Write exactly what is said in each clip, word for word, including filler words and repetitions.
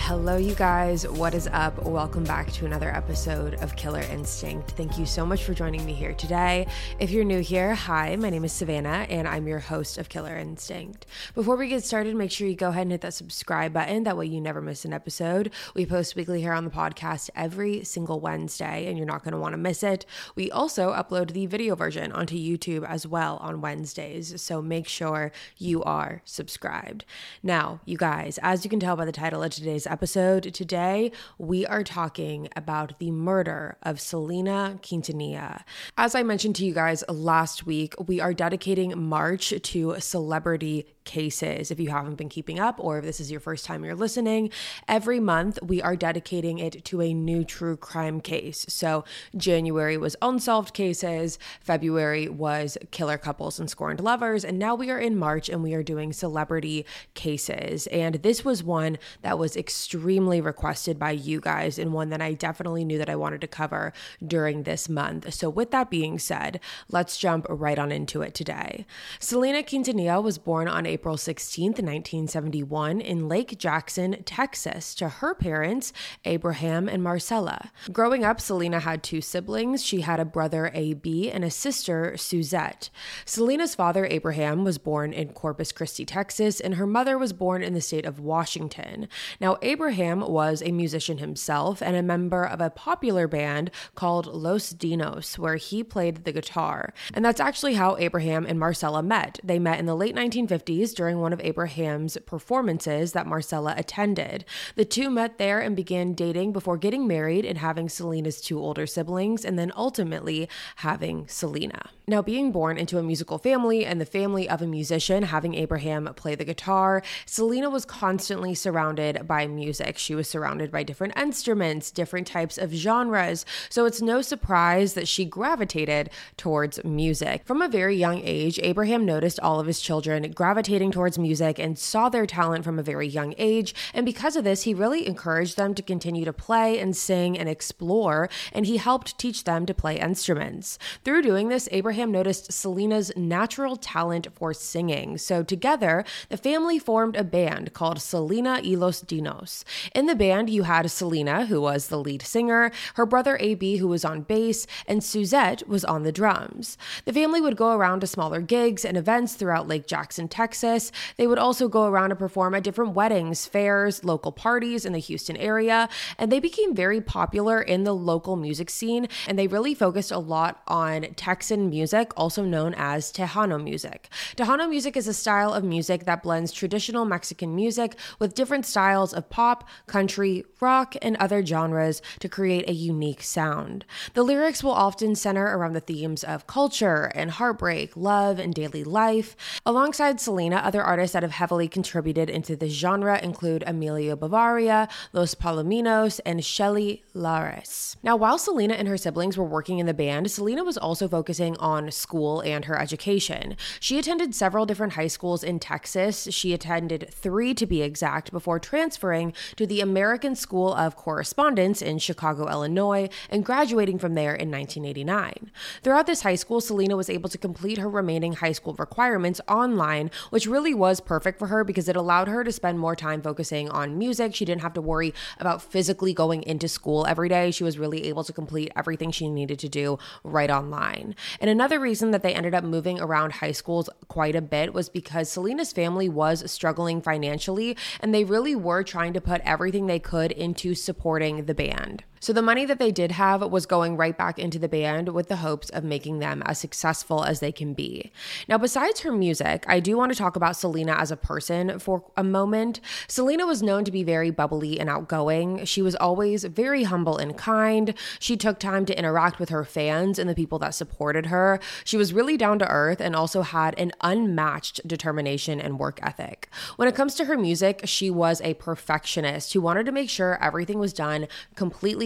Hello, you guys. What is up? Welcome back to another episode of Killer Instinct. Thank you so much for joining me here today. If you're new here, hi, my name is Savannah, and I'm your host of Killer Instinct. Before we get started, make sure you go ahead and hit that subscribe button. That way you never miss an episode. We post weekly here on the podcast every single Wednesday, and you're not going to want to miss it. We also upload the video version onto YouTube as well on Wednesdays, so make sure you are subscribed. Now, you guys, as you can tell by the title of today's episode, today we are talking about the murder of Selena Quintanilla. As I mentioned to you guys last week, we are dedicating March to celebrity cases. If you haven't been keeping up, or if this is your first time you're listening, every month we are dedicating it to a new true crime case. So January was unsolved cases, February was killer couples and scorned lovers, and now we are in March and we are doing celebrity cases. And this was one that was extremely requested by you guys, and one that I definitely knew that I wanted to cover during this month. So with that being said, let's jump right on into it today. Selena Quintanilla was born on April sixteenth, nineteen seventy-one in Lake Jackson, Texas, to her parents, Abraham and Marcella. Growing up, Selena had two siblings. She had a brother, A B, and a sister, Suzette. Selena's father, Abraham, was born in Corpus Christi, Texas, and her mother was born in the state of Washington. Now, Abraham was a musician himself and a member of a popular band called Los Dinos, where he played the guitar. And that's actually how Abraham and Marcella met. They met in the late nineteen fifties during one of Abraham's performances that Marcella attended. The two met there and began dating before getting married and having Selena's two older siblings, and then ultimately having Selena. Now, being born into a musical family and the family of a musician, having Abraham play the guitar, Selena was constantly surrounded by music. She was surrounded by different instruments, different types of genres, so it's no surprise that she gravitated towards music. From a very young age, Abraham noticed all of his children gravitating towards music and saw their talent from a very young age, and because of this, he really encouraged them to continue to play and sing and explore, and he helped teach them to play instruments. Through doing this, Abraham noticed Selena's natural talent for singing, so together, the family formed a band called Selena y los Dinos. In the band, you had Selena, who was the lead singer, her brother A B, who was on bass, and Suzette was on the drums. The family would go around to smaller gigs and events throughout Lake Jackson, Texas. They would also go around to perform at different weddings, fairs, local parties in the Houston area, and they became very popular in the local music scene, and they really focused a lot on Texan music, also known as Tejano music. Tejano music is a style of music that blends traditional Mexican music with different styles of pop, country, rock, and other genres to create a unique sound. The lyrics will often center around the themes of culture and heartbreak, love, and daily life. Alongside Selena, other artists that have heavily contributed into this genre include Emilio Bavaria, Los Palominos, and Shelly Lares. Now, while Selena and her siblings were working in the band, Selena was also focusing on school and her education. She attended several different high schools in Texas. She attended three to be exact before transferring to the American School of Correspondence in Chicago, Illinois, and graduating from there in nineteen eighty-nine. Throughout this high school, Selena was able to complete her remaining high school requirements online, which really was perfect for her because it allowed her to spend more time focusing on music. She didn't have to worry about physically going into school every day. She was really able to complete everything she needed to do right online. And another reason that they ended up moving around high schools quite a bit was because Selena's family was struggling financially, and they really were trying to put everything they could into supporting the band. So the money that they did have was going right back into the band with the hopes of making them as successful as they can be. Now, besides her music, I do want to talk about Selena as a person for a moment. Selena was known to be very bubbly and outgoing. She was always very humble and kind. She took time to interact with her fans and the people that supported her. She was really down to earth and also had an unmatched determination and work ethic. When it comes to her music, she was a perfectionist who wanted to make sure everything was done completely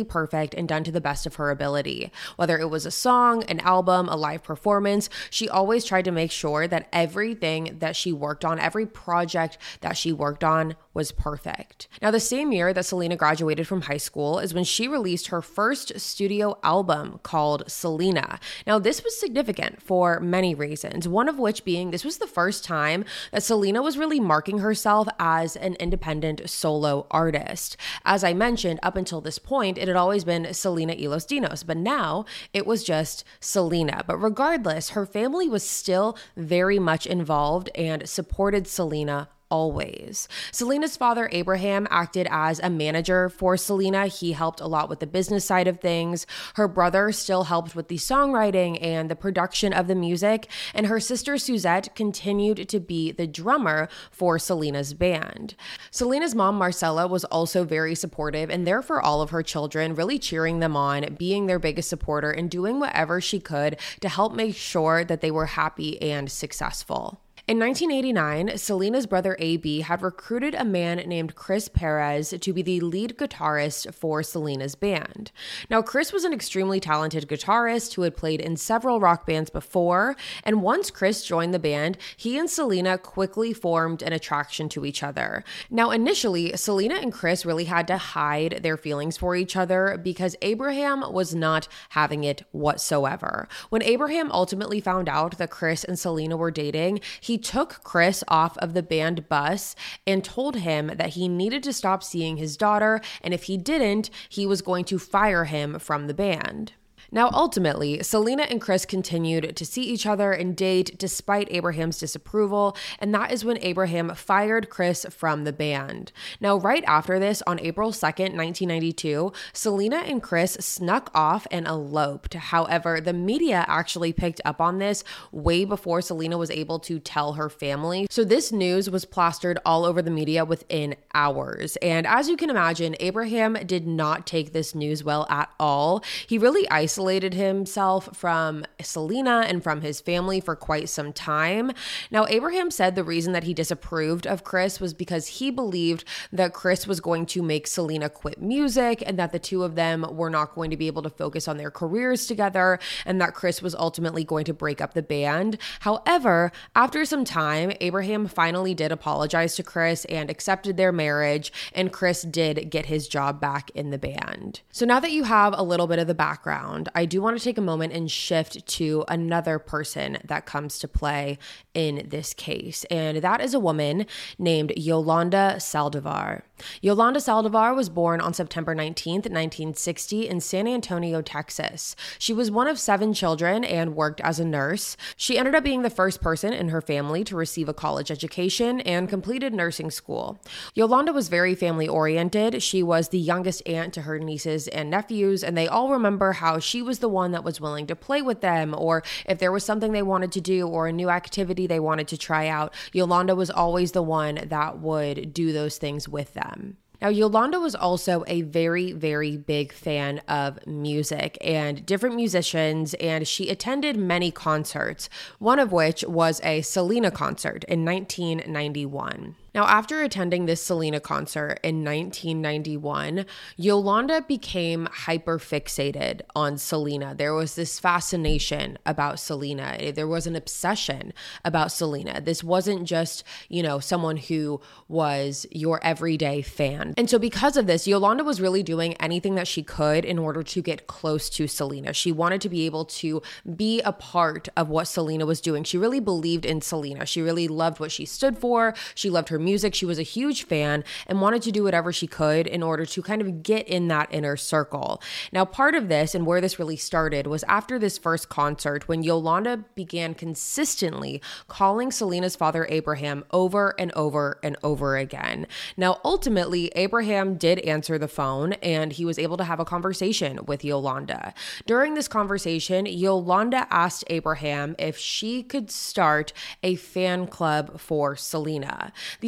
perfect and done to the best of her ability. Whether it was a song, an album, a live performance, she always tried to make sure that everything that she worked on, every project that she worked on was perfect. Now, the same year that Selena graduated from high school is when she released her first studio album called Selena. Now, this was significant for many reasons, one of which being this was the first time that Selena was really marking herself as an independent solo artist. As I mentioned, up until this point, it had always been Selena y los Dinos, but now it was just Selena. But regardless, her family was still very much involved and supported Selena always. Selena's father, Abraham, acted as a manager for Selena. He helped a lot with the business side of things. Her brother still helped with the songwriting and the production of the music. And her sister, Suzette, continued to be the drummer for Selena's band. Selena's mom, Marcella, was also very supportive and there for all of her children, really cheering them on, being their biggest supporter, and doing whatever she could to help make sure that they were happy and successful. In nineteen eighty-nine, Selena's brother A B had recruited a man named Chris Perez to be the lead guitarist for Selena's band. Now, Chris was an extremely talented guitarist who had played in several rock bands before, and once Chris joined the band, he and Selena quickly formed an attraction to each other. Now, initially, Selena and Chris really had to hide their feelings for each other because Abraham was not having it whatsoever. When Abraham ultimately found out that Chris and Selena were dating, he He took Chris off of the band bus and told him that he needed to stop seeing his daughter, and if he didn't, he was going to fire him from the band. Now, ultimately, Selena and Chris continued to see each other and date despite Abraham's disapproval, and that is when Abraham fired Chris from the band. Now, right after this, on April second, nineteen ninety-two, Selena and Chris snuck off and eloped. However, the media actually picked up on this way before Selena was able to tell her family. So this news was plastered all over the media within hours. And as you can imagine, Abraham did not take this news well at all. He really isolated himself from Selena and from his family for quite some time. Now, Abraham said the reason that he disapproved of Chris was because he believed that Chris was going to make Selena quit music and that the two of them were not going to be able to focus on their careers together and that Chris was ultimately going to break up the band. However, after some time, Abraham finally did apologize to Chris and accepted their marriage, and Chris did get his job back in the band. So now that you have a little bit of the background, I do want to take a moment and shift to another person that comes to play in this case, and that is a woman named Yolanda Saldivar. Yolanda Saldivar was born on September nineteenth, nineteen sixty in San Antonio, Texas. She was one of seven children and worked as a nurse. She ended up being the first person in her family to receive a college education and completed nursing school. Yolanda was very family-oriented. She was the youngest aunt to her nieces and nephews, and they all remember how she was the one that was willing to play with them, or if there was something they wanted to do or a new activity they wanted to try out, Yolanda was always the one that would do those things with them. Now, Yolanda was also a very, very big fan of music and different musicians, and she attended many concerts, one of which was a Selena concert in nineteen ninety-one. Now, after attending this Selena concert in nineteen ninety-one, Yolanda became hyper-fixated on Selena. There was this fascination about Selena. There was an obsession about Selena. This wasn't just, you know, someone who was your everyday fan. And so because of this, Yolanda was really doing anything that she could in order to get close to Selena. She wanted to be able to be a part of what Selena was doing. She really believed in Selena. She really loved what she stood for. She loved her music. She was a huge fan and wanted to do whatever she could in order to kind of get in that inner circle. Now, part of this and where this really started was after this first concert when Yolanda began consistently calling Selena's father, Abraham, over and over and over again. Now, ultimately, Abraham did answer the phone and he was able to have a conversation with Yolanda. During this conversation, Yolanda asked Abraham if she could start a fan club for Selena. The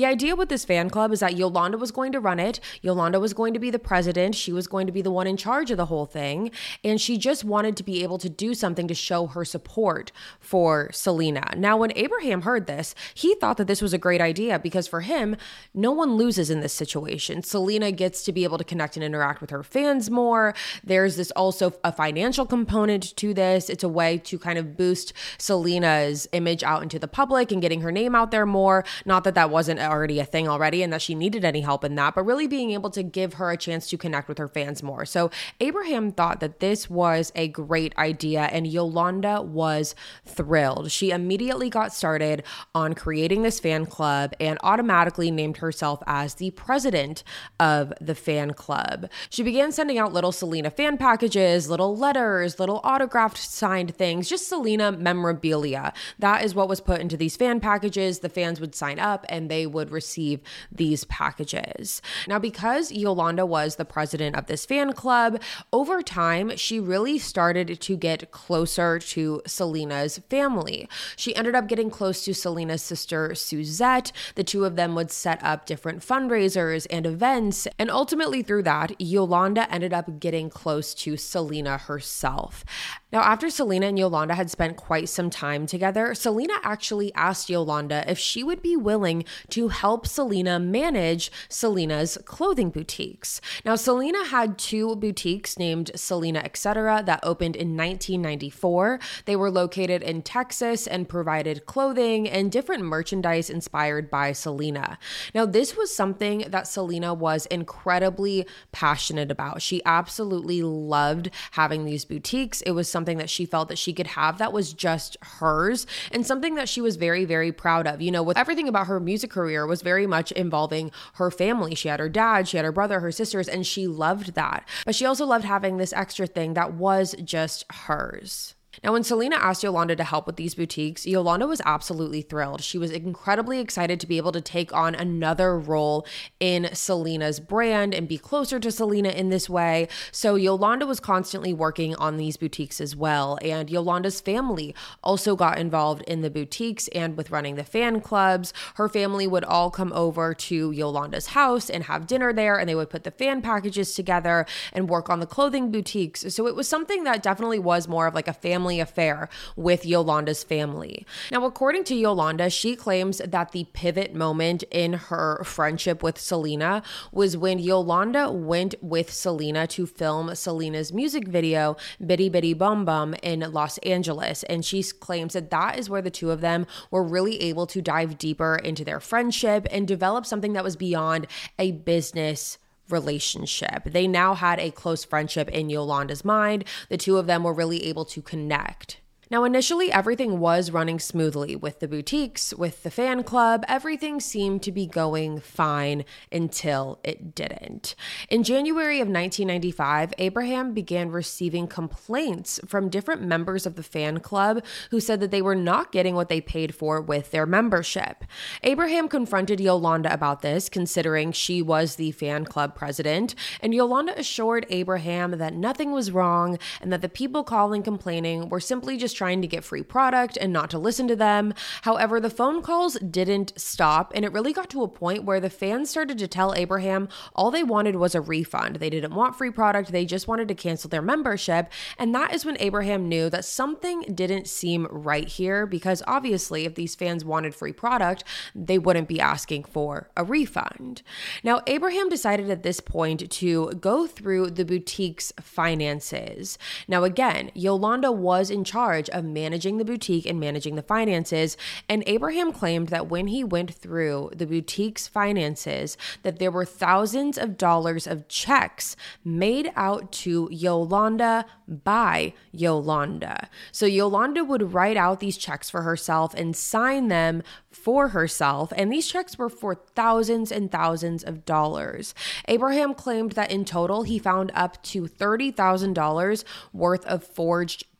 The idea with this fan club is that Yolanda was going to run it. Yolanda was going to be the president. She was going to be the one in charge of the whole thing. And she just wanted to be able to do something to show her support for Selena. Now, when Abraham heard this, he thought that this was a great idea because for him, no one loses in this situation. Selena gets to be able to connect and interact with her fans more. There's this also a financial component to this. It's a way to kind of boost Selena's image out into the public and getting her name out there more. Not that that wasn't already a thing already and that she needed any help in that, but really being able to give her a chance to connect with her fans more. So Abraham thought that this was a great idea and Yolanda was thrilled. She immediately got started on creating this fan club and automatically named herself as the president of the fan club. She began sending out little Selena fan packages, little letters, little autographed signed things, just Selena memorabilia. That is what was put into these fan packages. The fans would sign up and they would receive these packages. Now, because Yolanda was the president of this fan club, over time, she really started to get closer to Selena's family. She ended up getting close to Selena's sister, Suzette. The two of them would set up different fundraisers and events. And ultimately through that, Yolanda ended up getting close to Selena herself. Now, after Selena and Yolanda had spent quite some time together, Selena actually asked Yolanda if she would be willing to help Selena manage Selena's clothing boutiques. Now, Selena had two boutiques named Selena Etc. that opened in nineteen ninety-four. They were located in Texas and provided clothing and different merchandise inspired by Selena. Now, this was something that Selena was incredibly passionate about. She absolutely loved having these boutiques. It was something that she felt that she could have that was just hers and something that she was very, very proud of. You know, with everything about her music career was very much involving her family. She had her dad, she had her brother, her sisters, and she loved that. But she also loved having this extra thing that was just hers. Now, when Selena asked Yolanda to help with these boutiques, Yolanda was absolutely thrilled. She was incredibly excited to be able to take on another role in Selena's brand and be closer to Selena in this way. So Yolanda was constantly working on these boutiques as well. And Yolanda's family also got involved in the boutiques and with running the fan clubs. Her family would all come over to Yolanda's house and have dinner there, and they would put the fan packages together and work on the clothing boutiques. So it was something that definitely was more of like a family affair with Yolanda's family. Now, according to Yolanda, she claims that the pivot moment in her friendship with Selena was when Yolanda went with Selena to film Selena's music video, Bitty Bitty Bum Bum, in Los Angeles. And she claims that that is where the two of them were really able to dive deeper into their friendship and develop something that was beyond a business relationship. They now had a close friendship in Yolanda's mind. The two of them were really able to connect. Now, initially, everything was running smoothly with the boutiques, with the fan club. Everything seemed to be going fine until it didn't. In January of nineteen ninety-five, Abraham began receiving complaints from different members of the fan club who said that they were not getting what they paid for with their membership. Abraham confronted Yolanda about this, considering she was the fan club president, and Yolanda assured Abraham that nothing was wrong and that the people calling complaining were simply just trying to get free product and not to listen to them. However, the phone calls didn't stop, and it really got to a point where the fans started to tell Abraham all they wanted was a refund. They didn't want free product. They just wanted to cancel their membership. And that is when Abraham knew that something didn't seem right here, because obviously if these fans wanted free product, they wouldn't be asking for a refund. Now, Abraham decided at this point to go through the boutique's finances. Now, again, Yolanda was in charge of managing the boutique and managing the finances, and Abraham claimed that when he went through the boutique's finances, that there were thousands of dollars of checks made out to Yolanda by Yolanda. So Yolanda would write out these checks for herself and sign them for herself, and these checks were for thousands and thousands of dollars. Abraham claimed that in total he found up to thirty thousand dollars worth of forged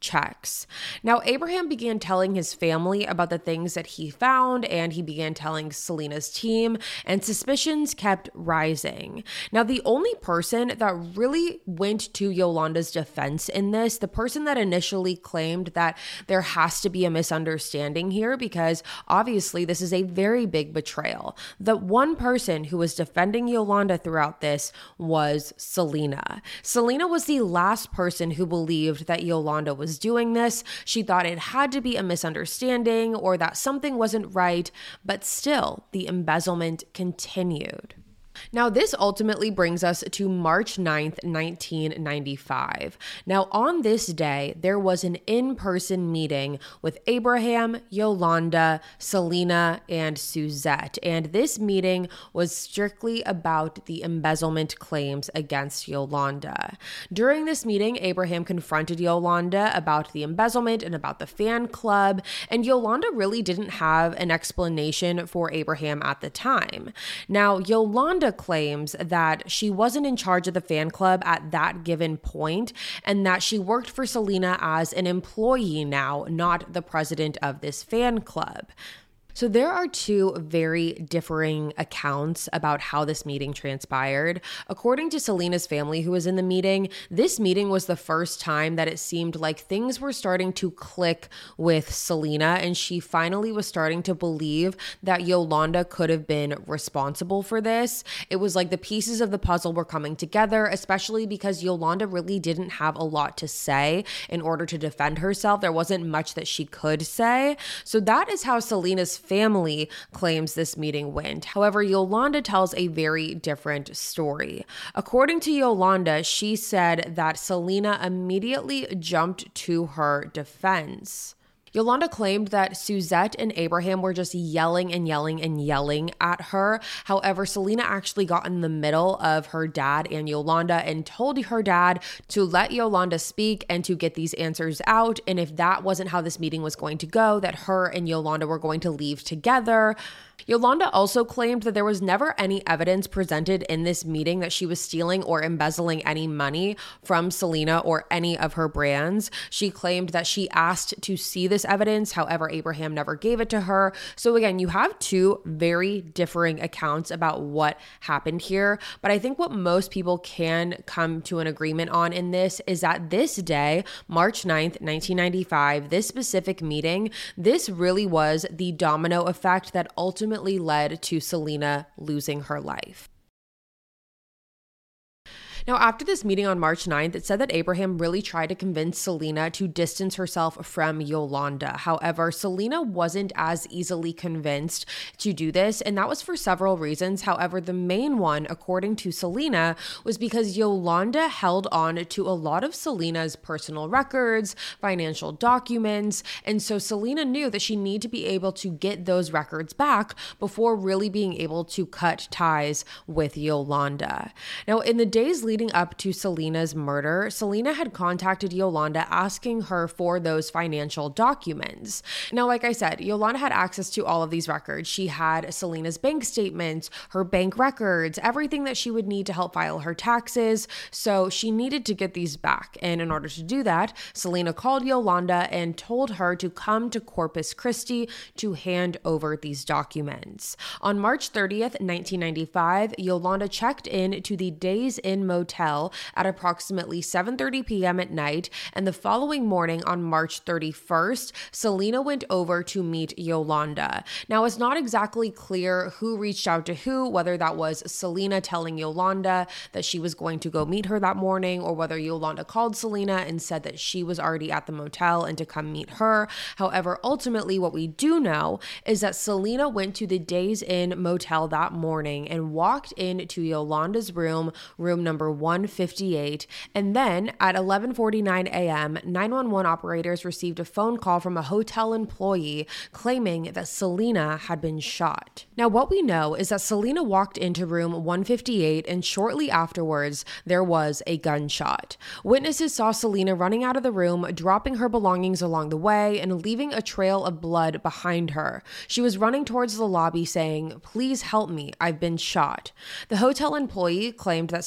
checks. Now, Abraham began telling his family about the things that he found, and he began telling Selena's team, and suspicions kept rising. Now, the only person that really went to Yolanda's defense in this, the person that initially claimed that there has to be a misunderstanding here because obviously this is a very big betrayal. The one person who was defending Yolanda throughout this was Selena. Selena was the last person who believed that Yolanda was doing this. She thought it had to be a misunderstanding or that something wasn't right, but still the embezzlement continued. Now, this ultimately brings us to March ninth, nineteen ninety-five. Now, on this day, there was an in-person meeting with Abraham, Yolanda, Selena, and Suzette. And this meeting was strictly about the embezzlement claims against Yolanda. During this meeting, Abraham confronted Yolanda about the embezzlement and about the fan club, and Yolanda really didn't have an explanation for Abraham at the time. Now, Yolanda claims that she wasn't in charge of the fan club at that given point and that she worked for Selena as an employee now, not the president of this fan club. So there are two very differing accounts about how this meeting transpired. According to Selena's family who was in the meeting, this meeting was the first time that it seemed like things were starting to click with Selena, and she finally was starting to believe that Yolanda could have been responsible for this. It was like the pieces of the puzzle were coming together, especially because Yolanda really didn't have a lot to say in order to defend herself. There wasn't much that she could say. So that is how Selena's family claims this meeting went. However, Yolanda tells a very different story. According to Yolanda, she said that Selena immediately jumped to her defense. Yolanda claimed that Suzette and Abraham were just yelling and yelling and yelling at her. However, Selena actually got in the middle of her dad and Yolanda and told her dad to let Yolanda speak and to get these answers out. And if that wasn't how this meeting was going to go, that her and Yolanda were going to leave together. Yolanda also claimed that there was never any evidence presented in this meeting that she was stealing or embezzling any money from Selena or any of her brands. She claimed that she asked to see this evidence. However, Abraham never gave it to her. So again, you have two very differing accounts about what happened here. But I think what most people can come to an agreement on in this is that this day, March ninth, nineteen ninety-five, this specific meeting, this really was the domino effect that ultimately ultimately led to Selena losing her life. Now, after this meeting on March ninth, it said that Abraham really tried to convince Selena to distance herself from Yolanda. However, Selena wasn't as easily convinced to do this, and that was for several reasons. However, the main one, according to Selena, was because Yolanda held on to a lot of Selena's personal records, financial documents, and so Selena knew that she needed to be able to get those records back before really being able to cut ties with Yolanda. Now, in the days leading Leading up to Selena's murder, Selena had contacted Yolanda asking her for those financial documents. Now, like I said, Yolanda had access to all of these records. She had Selena's bank statements, her bank records, everything that she would need to help file her taxes. So she needed to get these back. And in order to do that, Selena called Yolanda and told her to come to Corpus Christi to hand over these documents. On March thirtieth, nineteen ninety-five, Yolanda checked in to the Days Inn Motel at approximately seven thirty p.m. at night, and the following morning on March thirty-first, Selena went over to meet Yolanda. Now, it's not exactly clear who reached out to who, whether that was Selena telling Yolanda that she was going to go meet her that morning, or whether Yolanda called Selena and said that she was already at the motel and to come meet her. However, ultimately, what we do know is that Selena went to the Days Inn Motel that morning and walked into Yolanda's room, room number one fifty-eight, and then at eleven forty-nine a.m., nine one one operators received a phone call from a hotel employee claiming that Selena had been shot. Now, what we know is that Selena walked into room one fifty-eight, and shortly afterwards, there was a gunshot. Witnesses saw Selena running out of the room, dropping her belongings along the way, and leaving a trail of blood behind her. She was running towards the lobby saying, "Please help me, I've been shot." The hotel employee claimed that Selena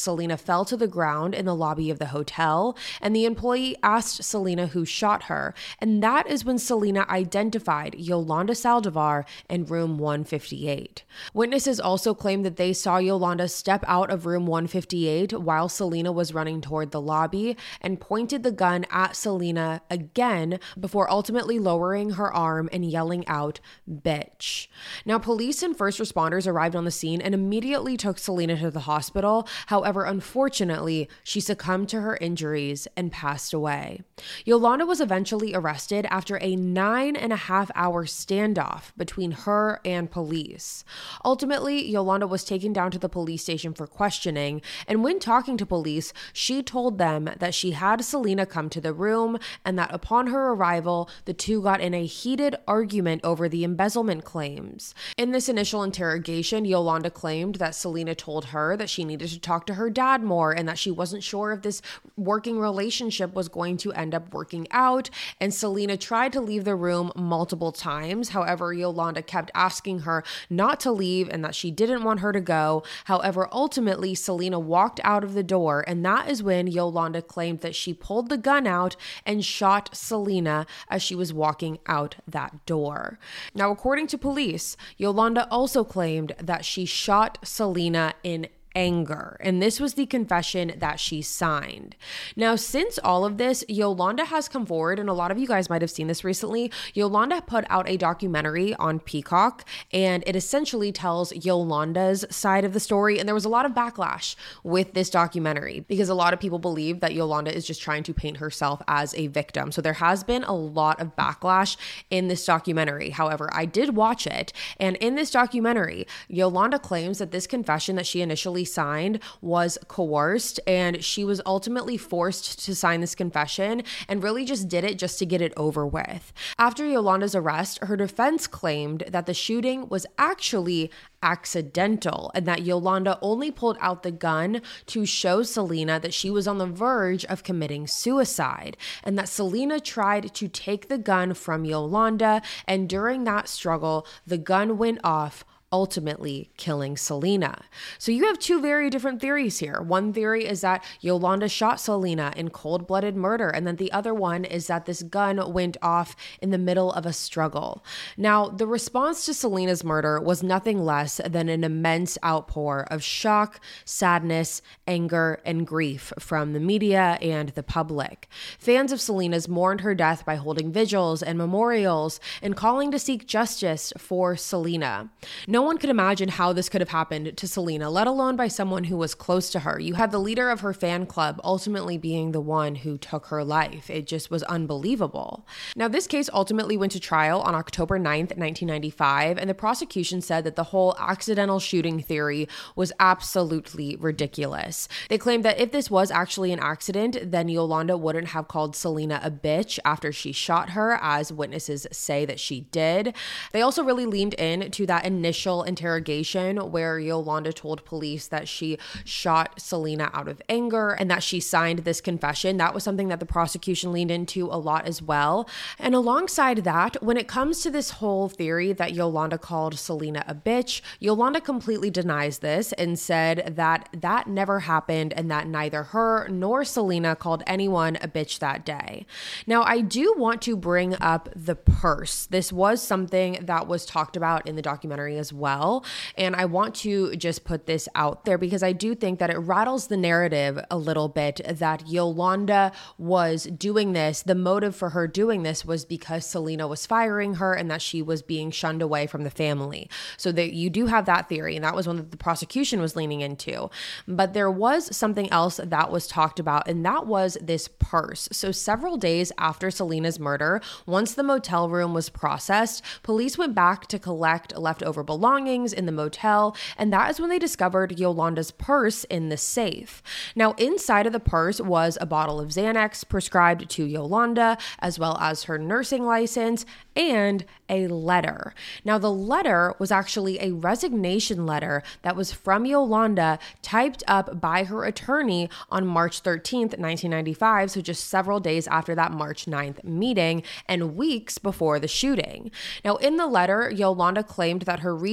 fell to the ground in the lobby of the hotel, and the employee asked Selena who shot her, and that is when Selena identified Yolanda Saldivar in room one fifty-eight. Witnesses also claimed that they saw Yolanda step out of room one fifty-eight while Selena was running toward the lobby and pointed the gun at Selena again before ultimately lowering her arm and yelling out, "Bitch." Now, police and first responders arrived on the scene and immediately took Selena to the hospital. However, unfortunately, she succumbed to her injuries and passed away. Yolanda was eventually arrested after a nine and a half hour standoff between her and police. Ultimately, Yolanda was taken down to the police station for questioning, and when talking to police, she told them that she had Selena come to the room and that upon her arrival, the two got in a heated argument over the embezzlement claims. In this initial interrogation, Yolanda claimed that Selena told her that she needed to talk to her dad more and that she wasn't sure if this working relationship was going to end up working out, and Selena tried to leave the room multiple times. However, Yolanda kept asking her not to leave and that she didn't want her to go. However, ultimately, Selena walked out of the door, and that is when Yolanda claimed that she pulled the gun out and shot Selena as she was walking out that door. Now, according to police, Yolanda also claimed that she shot Selena in anger, and this was the confession that she signed. Now, since all of this, Yolanda has come forward, and a lot of you guys might have seen this recently. Yolanda put out a documentary on Peacock, and it essentially tells Yolanda's side of the story, and there was a lot of backlash with this documentary because a lot of people believe that Yolanda is just trying to paint herself as a victim. So there has been a lot of backlash in this documentary. However, I did watch it, and in this documentary, Yolanda claims that this confession that she initially signed was coerced, and she was ultimately forced to sign this confession and really just did it just to get it over with. After Yolanda's arrest, her defense claimed that the shooting was actually accidental and that Yolanda only pulled out the gun to show Selena that she was on the verge of committing suicide, and that Selena tried to take the gun from Yolanda, and during that struggle, the gun went off, ultimately killing Selena. So you have two very different theories here. One theory is that Yolanda shot Selena in cold-blooded murder, and then the other one is that this gun went off in the middle of a struggle. Now, the response to Selena's murder was nothing less than an immense outpour of shock, sadness, anger, and grief from the media and the public. Fans of Selena's mourned her death by holding vigils and memorials and calling to seek justice for Selena. No one could imagine how this could have happened to Selena, let alone by someone who was close to her. You had the leader of her fan club ultimately being the one who took her life. It just was unbelievable. Now, this case ultimately went to trial on October ninth, nineteen ninety-five, and the prosecution said that the whole accidental shooting theory was absolutely ridiculous. They claimed that if this was actually an accident, then Yolanda wouldn't have called Selena a bitch after she shot her, as witnesses say that she did. They also really leaned in to that initial interrogation where Yolanda told police that she shot Selena out of anger and that she signed this confession. That was something that the prosecution leaned into a lot as well. And alongside that, when it comes to this whole theory that Yolanda called Selena a bitch, Yolanda completely denies this and said that that never happened and that neither her nor Selena called anyone a bitch that day. Now, I do want to bring up the purse. This was something that was talked about in the documentary as well. well. And I want to just put this out there because I do think that it rattles the narrative a little bit that Yolanda was doing this. The motive for her doing this was because Selena was firing her and that she was being shunned away from the family. So that you do have that theory, and that was one that the prosecution was leaning into. But there was something else that was talked about, and that was this purse. So several days after Selena's murder, once the motel room was processed, police went back to collect leftover belongings in the motel, and that is when they discovered Yolanda's purse in the safe. Now, inside of the purse was a bottle of Xanax prescribed to Yolanda, as well as her nursing license and a letter. Now, the letter was actually a resignation letter that was from Yolanda, typed up by her attorney on March thirteenth, nineteen ninety-five, so just several days after that March ninth meeting and weeks before the shooting. Now, in the letter, Yolanda claimed that her reason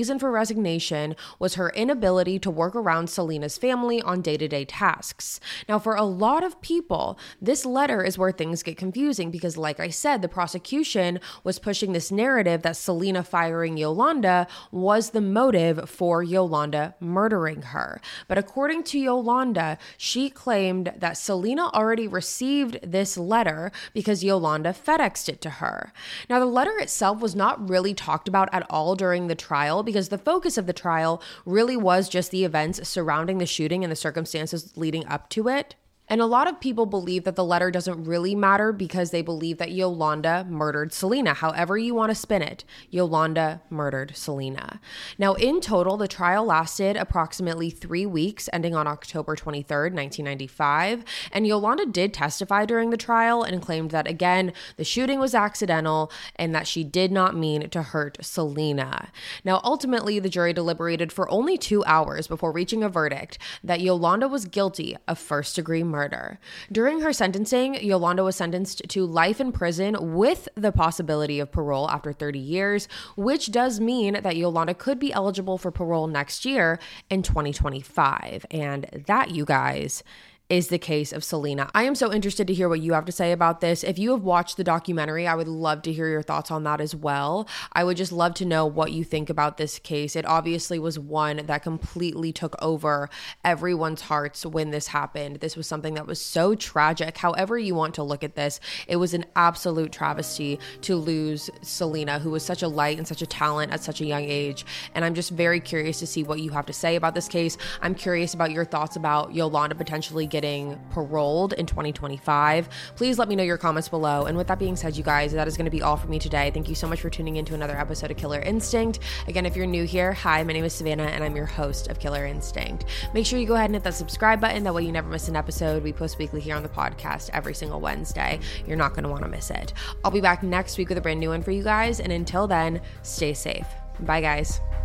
reason for resignation was her inability to work around Selena's family on day-to-day tasks. Now, for a lot of people, this letter is where things get confusing because, like I said, the prosecution was pushing this narrative that Selena firing Yolanda was the motive for Yolanda murdering her. But according to Yolanda, she claimed that Selena already received this letter because Yolanda FedExed it to her. Now, the letter itself was not really talked about at all during the trial because the focus of the trial really was just the events surrounding the shooting and the circumstances leading up to it. And a lot of people believe that the letter doesn't really matter because they believe that Yolanda murdered Selena. However you want to spin it, Yolanda murdered Selena. Now, in total, the trial lasted approximately three weeks, ending on October twenty-third, nineteen ninety-five. And Yolanda did testify during the trial and claimed that, again, the shooting was accidental and that she did not mean to hurt Selena. Now, ultimately, the jury deliberated for only two hours before reaching a verdict that Yolanda was guilty of first-degree murder. Murder. During her sentencing, Yolanda was sentenced to life in prison with the possibility of parole after thirty years, which does mean that Yolanda could be eligible for parole next year in twenty twenty-five. And that, you guys, is the case of Selena. I am so interested to hear what you have to say about this. If you have watched the documentary, I would love to hear your thoughts on that as well. I would just love to know what you think about this case. It obviously was one that completely took over everyone's hearts when this happened. This was something that was so tragic. However you want to look at this, it was an absolute travesty to lose Selena, who was such a light and such a talent at such a young age. And I'm just very curious to see what you have to say about this case. I'm curious about your thoughts about Yolanda potentially getting paroled in twenty twenty-five. Please let me know your comments below. And with that being said, you guys, that is going to be all for me today. Thank you so much for tuning in to another episode of Killer Instinct. Again, if you're new here, hi, my name is Savannah and I'm your host of Killer Instinct. Make sure you go ahead and hit that subscribe button. That way you never miss an episode. We post weekly here on the podcast every single Wednesday. You're not going to want to miss it. I'll be back next week with a brand new one for you guys. And until then, stay safe. Bye, guys.